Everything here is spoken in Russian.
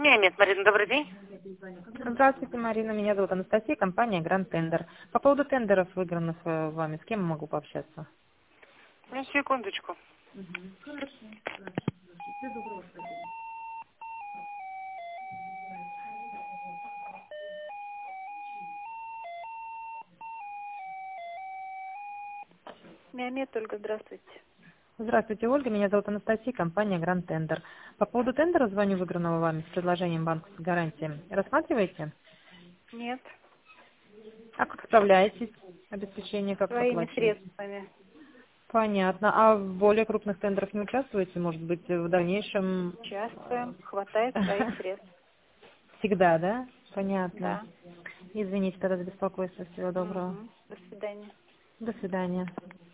Нет, Марина, добрый день. Здравствуйте, Марина. Меня зовут Анастасия, компания Гранд Тендер. По поводу тендеров, выигранных вами, с кем могу пообщаться? Ну, секундочку. Миамед, Ольга, здравствуйте. Здравствуйте, Ольга. Меня зовут Анастасия, компания Гранд Тендер. По поводу тендера звоню, выигранного вами с предложением банковской гарантии. Рассматриваете? Нет, А как справляетесь? Обеспечение как своими оплачиваете? средствами. Понятно. А в более крупных тендерах не участвуете? Может быть, в дальнейшем? Участвуем, хватает своих средств. Всегда, да? Понятно. Да. Извините тогда за беспокойство. Всего доброго. До свидания. До свидания.